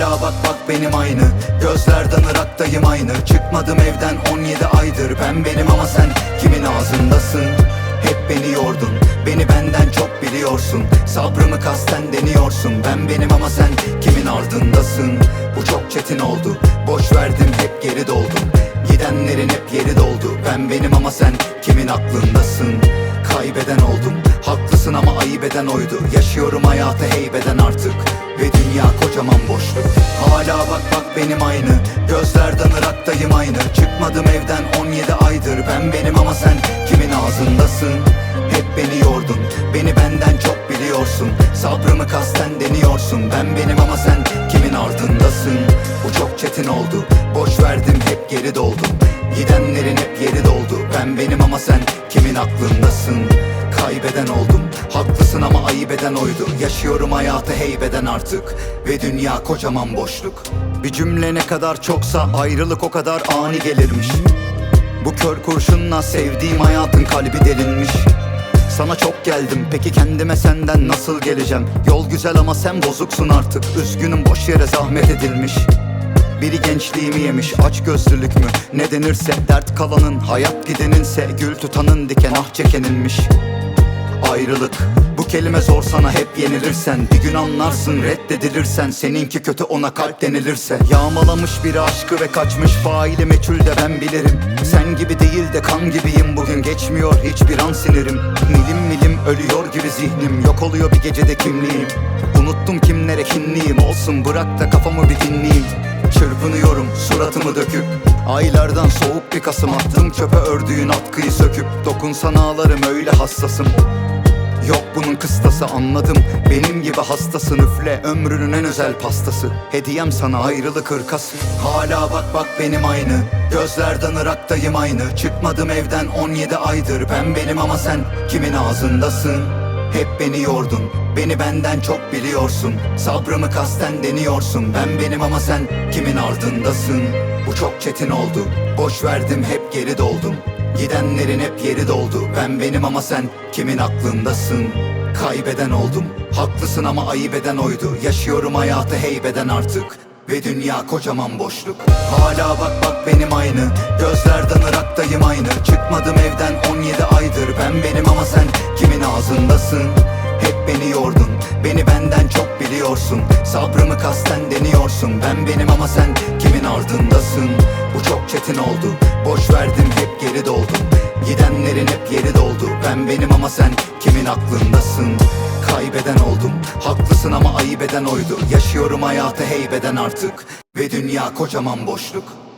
Hala bak bak benim aynı. Gözlerden Irak'tayım aynı. Çıkmadım evden 17 aydır. Ben benim ama sen kimin ağzındasın? Hep beni yordun, beni benden çok biliyorsun. Sabrımı kasten deniyorsun. Ben benim ama sen kimin ardındasın? Bu çok çetin oldu, boş verdim hep geri doldum. Gidenlerin hep yeri doldu. Ben benim ama sen kimin aklındasın? Kaybeden oldum, haklısın ama ayıp eden oydu. Yaşıyorum hayatı heybeden artık ve dünya kocaman boşluk. Hala bak bak benim aynı. Gözlerden Irak'tayım aynı. Çıkmadım evden 17 aydır. Ben benim ama sen kimin ağzındasın? Hep beni yordun, beni benden çok biliyorsun. Sabrımı kasten deniyorsun. Ben benim ama sen kimin ardındasın? Bu çok çetin oldu, boş verdim hep geri doldum. Gidenlerin hep yeri doldu. Ben benim ama sen kimin aklındasın? Kaybeden oldum, haklısın ama ayıp eden oydu. Yaşıyorum hayatı heybeden artık ve dünya kocaman boşluk. Bir cümle ne kadar çoksa ayrılık o kadar ani gelirmiş. Bu kör kurşunla sevdiğim hayatın kalbi delinmiş. Sana çok geldim, peki kendime senden nasıl geleceğim? Yol güzel ama sen bozuksun artık. Üzgünüm, boş yere zahmet edilmiş. Biri gençliğimi yemiş, aç gözlülük mü ne denirse. Dert kalanın, hayat gideninse. Gül tutanın diken ah çekeninmiş. Ayrılık, bu kelime zor sana hep yenilirsen. Bir gün anlarsın reddedilirsen. Seninki kötü ona kalp denilirse. Yağmalamış biri aşkı ve kaçmış, faili meçhul de ben bilirim. Sen gibi değil de kan gibiyim, bugün geçmiyor hiçbir an sinirim. Milim milim ölüyor gibi zihnim, yok oluyor bir gecede kimliğim. Unuttum kimlere kinliyim, olsun bırak da kafamı bir dinleyeyim. Çırpınıyorum suratımı döküp, aylardan soğuk bir kasım attım çöpe ördüğün atkıyı söküp. Dokunsan ağlarım öyle hassasım. Yok bunun kıstası, anladım. Benim gibi hastasın, üfle ömrünün en özel pastası. Hediyem sana ayrılık hırkası. Hala bak bak benim aynı. Gözlerden Irak'tayım aynı. Çıkmadım evden 17 aydır. Ben benim ama sen kimin ağzındasın? Hep beni yordun, beni benden çok biliyorsun. Sabrımı kasten deniyorsun. Ben benim ama sen kimin ardındasın? Bu çok çetin oldu, boş verdim hep geri doldum. Gidenlerin hep yeri doldu. Ben benim ama sen kimin aklındasın? Kaybeden oldum, haklısın ama ayıp eden oydu. Yaşıyorum hayatı heybeden artık ve dünya kocaman boşluk. Hala bak bak benim aynı. Gözlerden Irak'tayım aynı. Çıkmadım evden 17 aydır. Ben benim ama sen kimin ağzındasın? Hep beni yordun, beni benden çok biliyorsun. Sabrımı kasten deniyorsun. Ben benim ama sen kimin ardındasın? Bu çok çetin oldu, boş verdim hep geri doldum. Gidenlerin hep yeri doldu. Ben benim ama sen kimin aklındasın? Kaybeden oldum, haklısın ama ayıp eden oydu. Yaşıyorum hayatı heybeden artık ve dünya kocaman boşluk.